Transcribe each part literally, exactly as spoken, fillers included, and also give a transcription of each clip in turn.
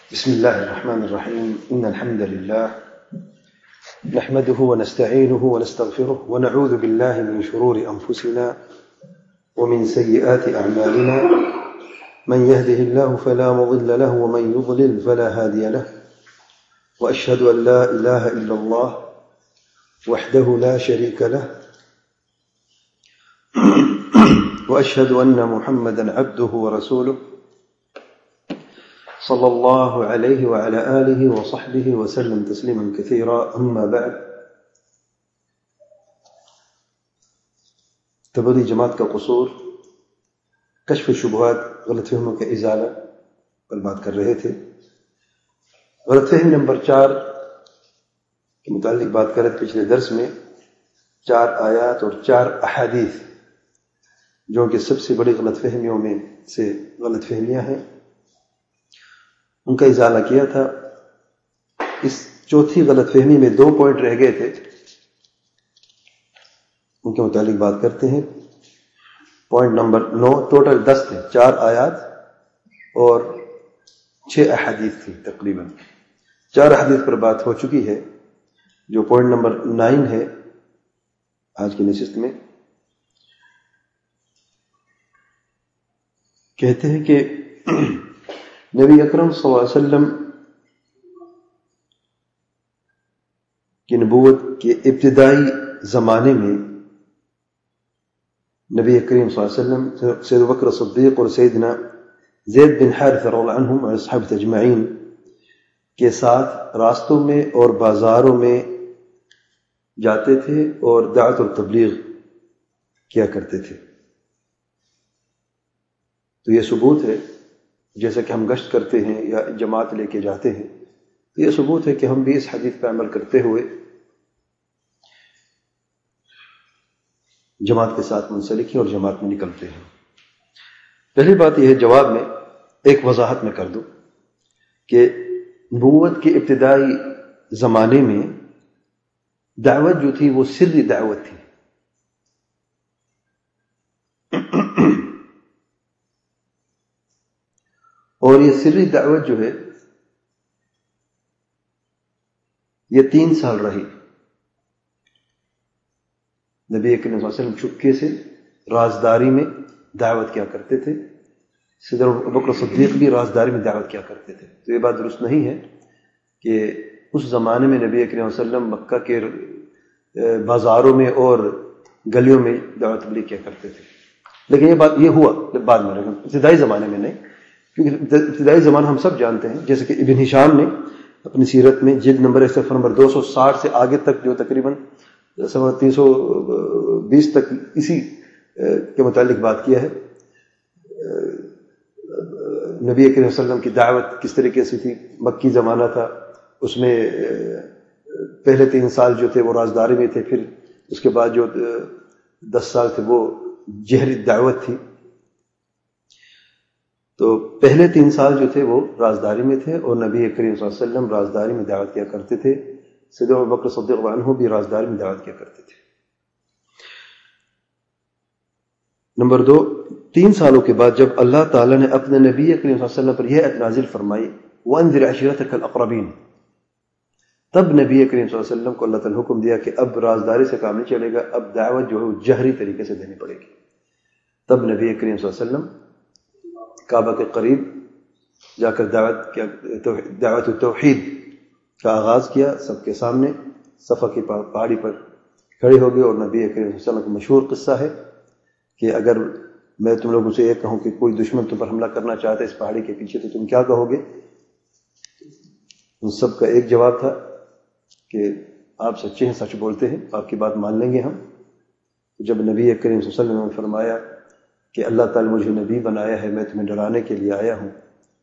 بسم الله الرحمن الرحيم. إن الحمد لله نحمده ونستعينه ونستغفره ونعوذ بالله من شرور أنفسنا ومن سيئات أعمالنا، من يهده الله فلا مضل له ومن يضلل فلا هادي له، وأشهد أن لا إله إلا الله وحده لا شريك له، وأشهد أن محمدا عبده ورسوله صلى الله عليه وعلى آله وصحبه وسلم تسليما كثيرا. أما بعد، تبلیغی جماعت کا قصور، کشف شبہات، غلط فہموں کے ازالہ پر بات کر رہے تھے. غلط فہم نمبر چار کے متعلق بات کر رہے تھے پچھلے درس میں. چار آیات اور چار احادیث جو کہ سب سے بڑی غلط فہمیوں میں سے غلط فہمیاں ہیں، ان کا ازالہ کیا تھا. اس چوتھی غلط فہمی میں دو پوائنٹ رہ گئے تھے، ان کے متعلق بات کرتے ہیں. پوائنٹ نمبر نو، ٹوٹل دس تھے، چار آیات اور چھ احادیث تھی تقریباً. چار احادیث پر بات ہو چکی ہے. جو پوائنٹ نمبر نائن ہے آج کی نشست میں، کہتے ہیں کہ نبی اکرم صلی اللہ علیہ وسلم کی نبوت کے ابتدائی زمانے میں نبی کریم صلی اللہ علیہ وسلم سید بکر صدیق اور سیدنا زید بن حارثہ رضی اللہ عنہم اور اصحابہ اجمعین کے ساتھ راستوں میں اور بازاروں میں جاتے تھے اور دعوت اور تبلیغ کیا کرتے تھے. تو یہ ثبوت ہے، جیسا کہ ہم گشت کرتے ہیں یا جماعت لے کے جاتے ہیں، تو یہ ثبوت ہے کہ ہم بھی اس حدیث پر عمل کرتے ہوئے جماعت کے ساتھ منسلک ہیں اور جماعت میں نکلتے ہیں. پہلی بات یہ ہے، جواب میں ایک وضاحت میں کر دوں کہ نبوت کے ابتدائی زمانے میں دعوت جو تھی وہ سری دعوت تھی. اور یہ سری دعوت جو ہے یہ تین سال رہی. نبی کریم صلی اللہ علیہ وسلم چپکے سے رازداری میں دعوت کیا کرتے تھے. سیدنا ابوبکر صدیق بھی رازداری میں دعوت کیا کرتے تھے. تو یہ بات درست نہیں ہے کہ اس زمانے میں نبی کریم صلی اللہ علیہ وسلم مکہ کے بازاروں میں اور گلیوں میں دعوت تبلیغ کیا کرتے تھے. لیکن یہ بات یہ ہوا بعد میں، ابتدائی زمانے میں نہیں، کیونکہ ابتدائی زمانہ ہم سب جانتے ہیں. جیسے کہ ابن ہشام نے اپنی سیرت میں جلد نمبر صفحہ نمبر دو سو ساٹھ سے آگے تک، جو تقریباً صفحہ تین سو بیس تک اسی کے متعلق بات کیا ہے. نبی کریم صلی اللہ علیہ وسلم کی دعوت کس طریقے سے تھی. مکی زمانہ تھا، اس میں پہلے تین سال جو تھے وہ رازداری میں تھے، پھر اس کے بعد جو دس سال تھے وہ جہری دعوت تھی. تو پہلے تین سال جو تھے وہ رازداری میں تھے اور نبی کریم صلی اللہ علیہ وسلم رازداری میں دعوت کیا کرتے تھے. سیدنا ابوبکر صدیق رضی اللہ عنہ بھی رازداری میں دعوت کیا کرتے تھے. نمبر دو، تین سالوں کے بعد جب اللہ تعالیٰ نے اپنے نبی کریم صلی اللہ علیہ وسلم پر یہ آیت نازل فرمائی، وَأَنذِرْ عَشِيرَتَكَ الْأَقْرَبِينَ، تب نبی کریم صلی اللہ علیہ وسلم کو اللہ تعالیٰ نے حکم دیا کہ اب رازداری سے کام نہیں چلے گا، اب دعوت جو ہے وہ جہری طریقے سے دینی پڑے گی. تب نبی کریم صلی اللہ علیہ وسلم کعبہ کے قریب جا کر دعوت کیا دعوت توحید کا آغاز کیا. سب کے سامنے صفا کی پہاڑی پر کھڑے ہو گئے اور نبی کریم صلی اللہ علیہ وسلم کا مشہور قصہ ہے کہ اگر میں تم لوگوں سے یہ کہوں کہ کوئی دشمن تم پر حملہ کرنا چاہتا ہے اس پہاڑی کے پیچھے، تو تم کیا کہو گے؟ ان سب کا ایک جواب تھا کہ آپ سچے ہیں، سچ بولتے ہیں، آپ کی بات مان لیں گے ہم. جب نبی کریم صلی اللہ علیہ وسلم نے فرمایا کہ اللہ تعالیٰ مجھے نبی بنایا ہے، میں تمہیں ڈرانے کے لیے آیا ہوں،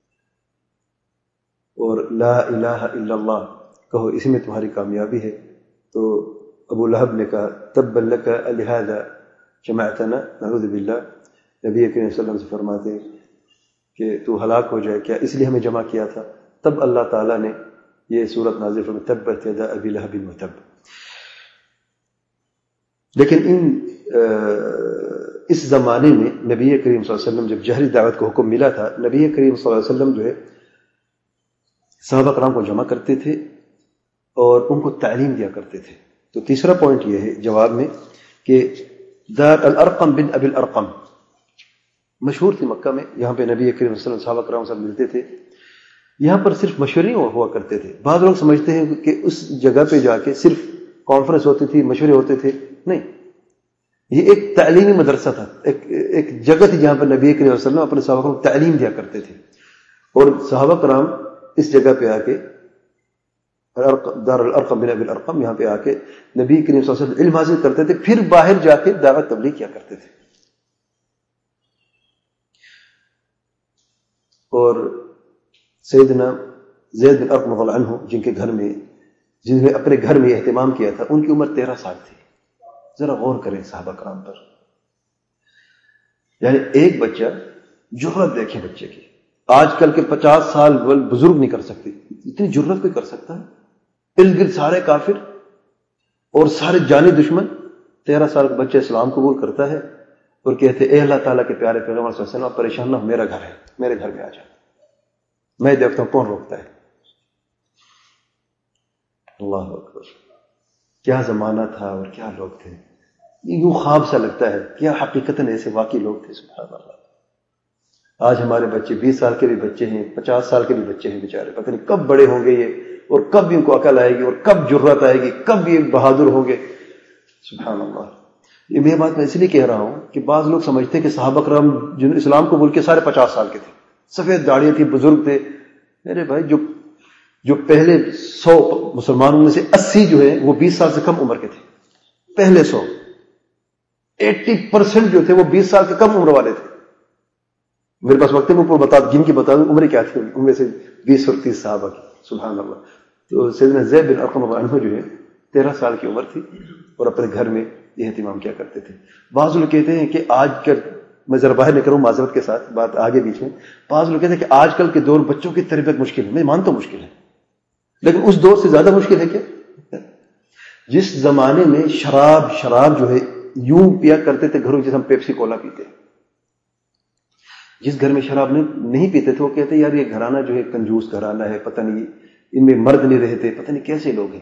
اور لا الہ الا اللہ کہو، اسی میں تمہاری کامیابی ہے، تو ابو لہب نے کہا تبا لک لہذا جمعتنا نعوذ باللہ. نبی کریم صلی اللہ علیہ وسلم سے فرماتے کہ تو ہلاک ہو جائے، کیا اس لیے ہمیں جمع کیا تھا؟ تب اللہ تعالیٰ نے یہ صورت نازل فرمائی، تبت یدا ابی لہب وتب. لیکن ان اس زمانے میں نبی کریم صلی اللہ علیہ وسلم جب جہری دعوت کو حکم ملا تھا، نبی کریم صلی اللہ علیہ وسلم جو ہے صحابہ کرام کو جمع کرتے تھے اور ان کو تعلیم دیا کرتے تھے. تو تیسرا پوائنٹ یہ ہے جواب میں کہ دار الارقم بن ابی الارقم مشہور تھی مکہ میں. یہاں پہ نبی کریم صلی اللہ علیہ وسلم صحابہ کرام سے ملتے تھے. یہاں پر صرف مشورے ہوا کرتے تھے. بعض لوگ سمجھتے ہیں کہ اس جگہ پہ جا کے صرف کانفرنس ہوتی تھی, مشورے ہوتے تھے. نہیں, یہ ایک تعلیمی مدرسہ تھا, ایک ایک جگہ تھی جہاں پر نبی کریم صلی اللہ علیہ وسلم اپنے صحابہ کو تعلیم دیا کرتے تھے. اور صحابہ کرام اس جگہ پہ آ کے دار الارقم بن ابی الارقم یہاں پہ آ کے نبی کریم صلی اللہ علیہ وسلم علم حاصل کرتے تھے, پھر باہر جا کے دعوت تبلیغ کیا کرتے تھے. اور سیدنا زید بن ارقم رضی اللہ عنہ جن کے گھر میں جنہوں نے اپنے گھر میں اہتمام کیا تھا, ان کی عمر تیرہ سال تھی. ذرا غور کریں صحابہ کرام پر. یعنی ایک بچہ, جرت دیکھیں بچے کی. آج کل کے پچاس سال بزرگ نہیں کر سکتے, اتنی جرت کوئی کر سکتا ہے؟ ارد گرد سارے کافر اور سارے جانی دشمن. تیرہ سال کا بچہ اسلام قبول کرتا ہے اور کہتے اے اللہ تعالیٰ کے پیارے پیغمبر صلی اللہ علیہ وسلم پریشان نہ ہو, میرا گھر ہے, میرے گھر میں آ جا, میں دیکھتا ہوں کون روکتا ہے. اللہ اکبر, کیا زمانہ تھا اور کیا لوگ تھے. یوں خواب سا لگتا ہے, کیا حقیقتاً ایسے واقعی لوگ تھے. سبحان اللہ. آج ہمارے بچے بیس سال کے بھی بچے ہیں, پچاس سال کے بھی بچے ہیں بیچارے, پتہ نہیں کب بڑے ہوں گے یہ, اور کب ان کو عقل آئے گی, اور کب جرت آئے گی, کب یہ بہادر ہوں گے. سبحان اللہ. یہ میں بات میں اس لیے کہہ رہا ہوں کہ بعض لوگ سمجھتے ہیں کہ صحابہ کرام جن اسلام قبول کے سارے پچاس سال کے تھے, سفید داڑیاں تھی, بزرگ تھے. میرے بھائی, جو جو پہلے سو مسلمانوں میں سے اسی جو ہے وہ بیس سال سے کم عمر کے تھے. پہلے سو ایٹی پرسینٹ جو تھے وہ بیس سال کے کم عمر والے تھے. میرے پاس وقت میں بتا جن کی بتا دوں عمریں کیا تھی ان میں سے بیس اور تیس صحابہ کی. سبحان اللہ. تو سیدنا زید بن ارقم رضی اللہ عنہ جو ہے تیرہ سال کی عمر تھی اور اپنے گھر میں یہ اہتمام کیا کرتے تھے. بعض لوگ کہتے ہیں کہ آج کل, میں ذرا باہر نکلوں معذرت کے ساتھ, بات آگے بیچ میں, بعض لوگ کہتے ہیں کہ آج کل کے دور بچوں کی تربیت مشکل ہے. میں مانتا ہوں مشکل ہے, لیکن اس دور سے زیادہ مشکل ہے کیا؟ جس زمانے میں شراب شراب جو ہے یوں پیا کرتے تھے گھروں, جیسے ہم پیپسی کولا پیتے ہیں. جس گھر میں شراب نہیں پیتے تھے وہ کہتے ہیں یار یہ گھرانہ جو ہے کنجوس گھرانہ ہے, پتہ نہیں ان میں مرد نہیں رہتے, پتہ نہیں کیسے لوگ ہیں.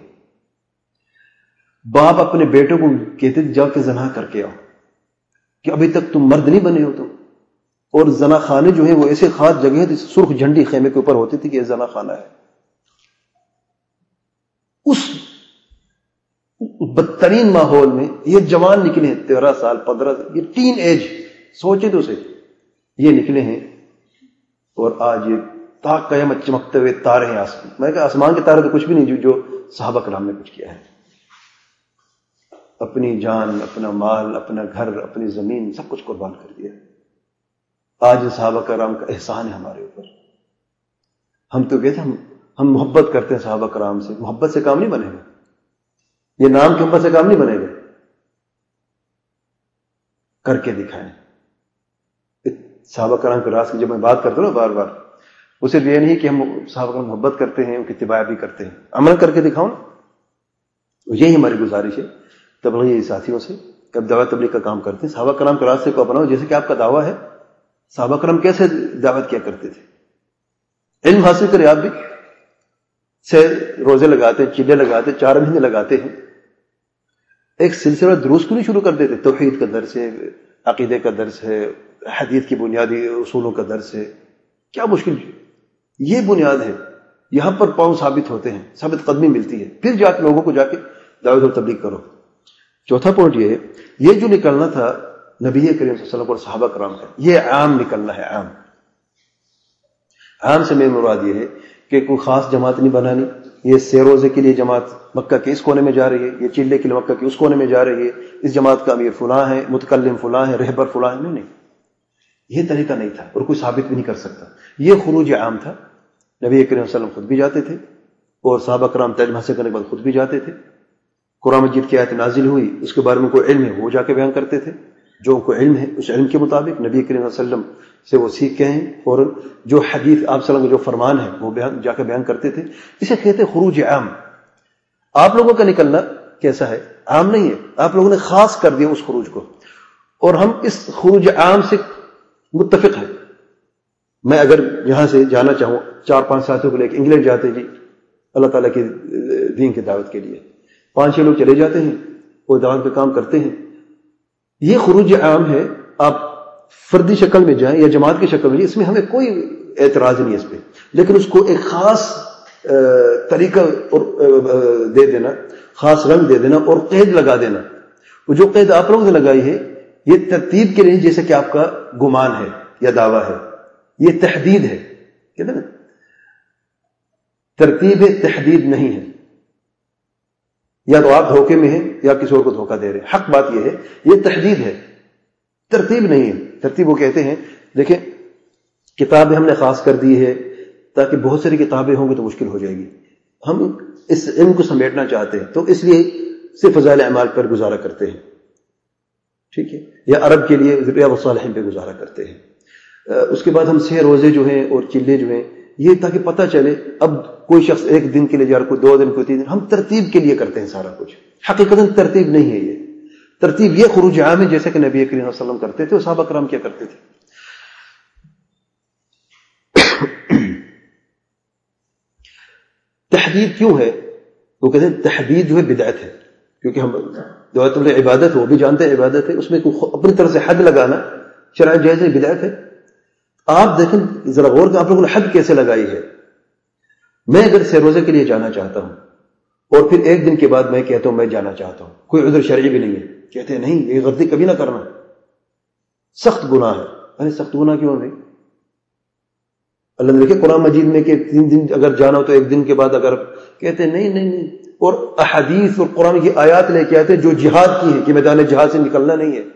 باپ اپنے بیٹوں کو کہتے تھے جا کے زنا کر کے آؤ, کہ ابھی تک تم مرد نہیں بنے ہو تم. اور زنا خانے جو ہیں وہ ایسے خاص جگہ ہیں, سرخ جھنڈی خیمے کے اوپر ہوتی تھی کہ یہ زنا خانہ ہے. اس بدترین ماحول میں یہ جوان نکلے ہیں, تیرہ سال پندرہ, یہ ٹین ایج, سوچے تو اسے, یہ نکلے ہیں. اور آج یہ تا قیامت چمکتے ہوئے تارے ہیں آسمان. میں کہا آسمان کے تارے تو کچھ بھی نہیں جو جو صحابہ کرام نے کچھ کیا ہے. اپنی جان, اپنا مال, اپنا گھر, اپنی زمین, سب کچھ قربان کر دیا. آج صحابہ کرام کا احسان ہے ہمارے اوپر. ہم تو کہتے ہیں ہم ہم محبت کرتے ہیں صحابہ کرام سے, محبت سے کام نہیں بنے گا. یہ نام کی محبت سے کام نہیں بنے گا, کر کے دکھائیں. صحابہ کرام کے راز کی جب میں بات کرتا ہوں نا بار بار, وہ صرف یہ نہیں کہ ہم صحابہ کرام محبت کرتے ہیں, ان کی اتباع بھی کرتے ہیں, عمل کر کے دکھاؤ نا. یہی ہماری گزارش ہے تبلیغی ساتھیوں سے کہ اب دعوت تبلیغ کا کام کرتے ہیں, صحابہ کرام کے راستے کو اپناؤ. جیسے کہ آپ کا دعویٰ ہے, صحابہ کرام کیسے دعوت کیا کرتے تھے, علم حاصل کرے. آپ بھی سے روزے لگاتے, چلے لگاتے, چار مہینے لگاتے ہیں, ایک سلسلہ دروس کو نہیں شروع کر دیتے. توحید کا درس ہے, عقیدے کا درس ہے, حدیث کی بنیادی اصولوں کا درس ہے. کیا مشکل, یہ بنیاد ہے. یہاں پر پاؤں ثابت ہوتے ہیں, ثابت قدمی ملتی ہے, پھر جا کے لوگوں کو جا کے دعوت اور تبلیغ کرو. چوتھا پوائنٹ یہ ہے, یہ جو نکلنا تھا نبی کریم صلی اللہ علیہ وسلم اور صحابہ کرام کا, یہ عام نکلنا ہے. عام عام سے میں مراد یہ ہے کہ کوئی خاص جماعت نہیں بنانی. یہ سہ روزے کے لیے جماعت مکہ کے اس کونے میں جا رہی ہے, یہ چلے کے لیے مکہ کے اس کونے میں جا رہی ہے, اس جماعت کا امیر فلاں ہے, متکلم فلاں ہے, رہبر فلاں ہے. نہیں نہیں, یہ طریقہ نہیں تھا اور کوئی ثابت بھی نہیں کر سکتا. یہ خروج عام تھا. نبی کریم صلی اللہ علیہ وسلم خود بھی جاتے تھے اور صحابہ کرام تعلیم حاصل کرنے کے بعد خود بھی جاتے تھے. قرآن مجید کی آیت نازل ہوئی, اس کے بارے میں کوئی علم ہے وہ جا کے بیان کرتے تھے. جو ان کو علم ہے اس علم کے مطابق نبی کریم صلی اللہ علیہ وسلم سے وہ سیکھ کے ہیں, اور جو حدیث آپ صلی اللہ علیہ وسلم کے جو فرمان ہے وہ بیان جا کے بیان کرتے تھے. اسے کہتے ہیں خروج عام. آپ لوگوں کا نکلنا کیسا ہے, عام نہیں ہے. آپ لوگوں نے خاص کر دیا اس خروج کو, اور ہم اس خروج عام سے متفق ہیں. میں اگر یہاں سے جانا چاہوں، چار پانچ ساتھیوں کو لے کے انگلینڈ جاتے ہیں جی اللہ تعالیٰ کے دین کی دعوت کے لیے، پانچ چھ لوگ چلے جاتے ہیں، وہ دعوت پہ کام کرتے ہیں. یہ خروج عام ہے. آپ فردی شکل میں جائیں یا جماعت کی شکل میں جائیں، اس میں ہمیں کوئی اعتراض نہیں ہے اس پہ، لیکن اس کو ایک خاص طریقہ اور دے دینا، خاص رنگ دے دینا اور قید لگا دینا. وہ جو قید آپ لوگوں نے لگائی ہے یہ ترتیب کے لیے، جیسے کہ آپ کا گمان ہے یا دعویٰ ہے، یہ تحدید ہے. کہتے ہیں نا ترتیب ہے، تحدید نہیں ہے. یا تو آپ دھوکے میں ہیں یا کسی اور کو دھوکہ دے رہے ہیں. حق بات یہ ہے یہ تحدید ہے، ترتیب نہیں ہے. ترتیب وہ کہتے ہیں دیکھیں کتابیں ہم نے خاص کر دی ہے تاکہ بہت ساری کتابیں ہوں گی تو مشکل ہو جائے گی. ہم اس علم کو سمیٹنا چاہتے ہیں تو اس لیے صرف فضائل اعمال پر گزارا کرتے ہیں، ٹھیک ہے، یا عرب کے لیے ریاض الصالحین پہ گزارا کرتے ہیں. اس کے بعد ہم سہ روزے جو ہیں اور چلے جو ہیں یہ تاکہ پتہ چلے اب کوئی شخص ایک دن کے لیے جا رہا، کوئی دو دن، کوئی تین دن، ہم ترتیب کے لیے کرتے ہیں سارا کچھ. حقیقتاً ترتیب نہیں ہے. یہ ترتیب یہ خروج عام ہے جیسے کہ نبی کریم صلی اللہ علیہ وسلم کرتے تھے اور صحابہ کرام کیا کرتے تھے. تحدید کیوں ہے؟ وہ کہتے ہیں تحدید جو ہے بدعت ہے، کیونکہ ہم دعوت عبادت وہ بھی جانتے ہیں عبادت ہے، اس میں اپنی طرف سے حد لگانا شرعاً جائز ہے، بدعت ہے. آپ دیکھیں ذرا غور کہ آپ لوگوں نے حد کیسے لگائی ہے. میں اگر سہ روزے کے لیے جانا چاہتا ہوں اور پھر ایک دن کے بعد میں کہتا ہوں میں جانا چاہتا ہوں، کوئی عذر شرعی بھی نہیں ہے، کہتے ہیں نہیں یہ غلطی کبھی نہ کرنا، سخت گناہ ہے. ارے سخت گناہ کیوں نہیں؟ اللہ نے دیکھے قرآن مجید میں کہ تین دن اگر جانا ہو تو ایک دن کے بعد اگر، کہتے ہیں نہیں نہیں نہیں. اور احادیث اور قرآن کی آیات لے کے آتے ہیں جو جہاد کی ہے کہ میدان جہاد سے نکلنا نہیں ہے.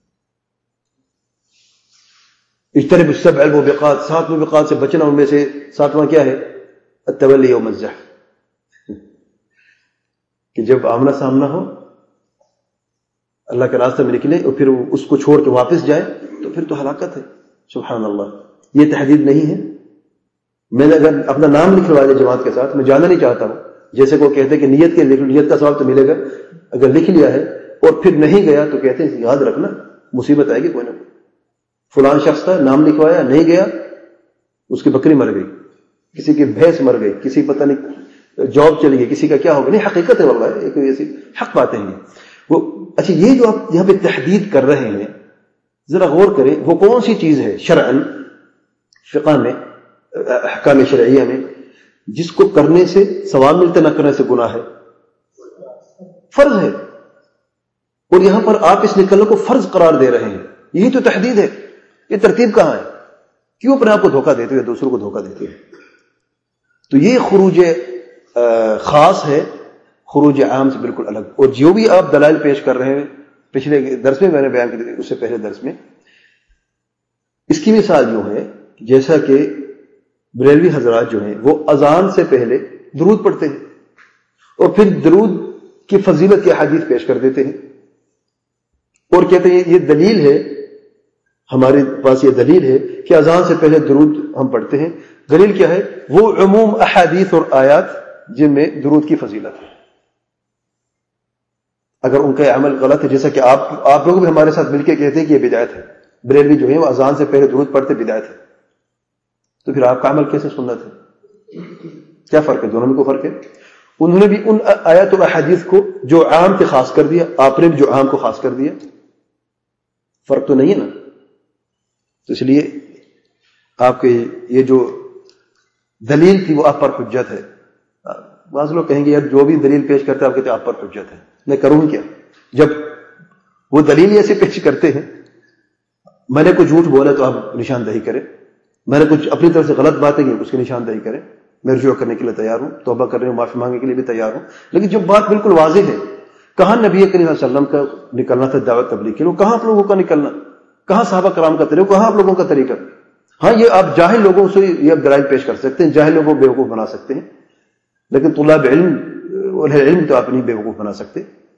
اجتنب السبع الموبقات، سات موبقات سے بچنا، ان میں سے ساتواں کیا ہے؟ التولی یوم الزحف، کہ جب آمنا سامنا ہو اللہ کے راستے میں نکلے اور پھر اس کو چھوڑ کے واپس جائے تو پھر تو ہلاکت ہے. سبحان اللہ. یہ تحدید نہیں ہے. میں نے اگر اپنا نام لکھوا دیا جماعت کے ساتھ، میں جانا نہیں چاہتا ہوں، جیسے کو کہتے ہیں کہ نیت کے لکھ، نیت کا ثواب تو ملے گا، اگر لکھ لیا ہے اور پھر نہیں گیا تو کہتے ہیں یاد رکھنا مصیبت آئے گی کوئی نہ کوئی. فلان شخص تھا، نام لکھوایا، نہیں گیا، اس کی بکری مر گئی، کسی کی بھینس مر گئی، کسی پتہ نہیں جاب چلی گئی، کسی کا کیا ہوگا. نہیں حقیقت ہے واللہ، ایک ایسی حق باتیں ہیں وہ. اچھا یہ جو آپ یہاں پہ تحدید کر رہے ہیں ذرا غور کریں، وہ کون سی چیز ہے شرعاً فقہ میں احکام شرعیہ میں جس کو کرنے سے ثواب ملتا، نہ کرنے سے گناہ ہے؟ فرض ہے. اور یہاں پر آپ اس نکلنے کو فرض قرار دے رہے ہیں. یہی تو تحدید ہے. یہ ترتیب کہاں ہے؟ کیوں اپنے آپ کو دھوکہ دیتے ہوئے دوسروں کو دھوکہ دیتے ہیں؟ تو یہ خروج خاص ہے، خروج عام سے بالکل الگ. اور جو بھی آپ دلائل پیش کر رہے ہیں، پچھلے درس میں میں نے بیان کی، اس سے پہلے درس میں اس کی مثال یوں ہے جیسا کہ بریلوی حضرات جو ہیں وہ اذان سے پہلے درود پڑھتے ہیں اور پھر درود کی فضیلت کی احادیث پیش کر دیتے ہیں اور کہتے ہیں یہ دلیل ہے، ہمارے پاس یہ دلیل ہے کہ اذان سے پہلے درود ہم پڑھتے ہیں. دلیل کیا ہے؟ وہ عموم احادیث اور آیات جن میں درود کی فضیلت ہے. اگر ان کا عمل غلط ہے، جیسا کہ آپ آپ لوگ بھی ہمارے ساتھ مل کے کہتے ہیں کہ یہ بدعت ہے، بریلوی جو ہے وہ اذان سے پہلے درود پڑھتے بدعت ہے، تو پھر آپ کا عمل کیسے سنت ہے؟ کیا فرق ہے؟ دونوں میں کو فرق ہے. انہوں نے بھی ان آیات اور احادیث کو جو عام پہ خاص کر دیا، آپ نے بھی جو عام کو خاص کر دیا. فرق تو نہیں ہے نا. تو اس لیے آپ کے یہ جو دلیل تھی وہ آپ پر حجت ہے. بعض لوگ کہیں گے یار جو بھی دلیل پیش کرتے ہیں آپ کہتے ہیں آپ پر حجت ہے، میں کروں کیا؟ جب وہ دلیل ایسے پیش کرتے ہیں، میں نے کچھ جھوٹ بولا تو آپ نشاندہی کریں، میں نے کچھ اپنی طرف سے غلط باتیں کی اس کی نشاندہی کریں، میں رجوع کرنے کے لیے تیار ہوں، توبہ کرنے اور معافی مانگنے کے لیے بھی تیار ہوں. لیکن جب بات بالکل واضح ہے، کہاں نبی کریم صلی اللہ علیہ وسلم کا نکلنا تھا دعوت تبلیغ کے لیے، کہاں آپ لوگوں کا نکلنا، کہاں صحابہ کرام کا طریقہ، کہاں آپ لوگوں کا طریقہ. ہاں یہ آپ جاہل لوگوں سے یہ دلائل پیش کر سکتے ہیں، جاہل لوگوں کو بیوقوف بنا سکتے ہیں، لیکن طلاب علم علم تو آپ نہیں بیوقوف بنا سکتے.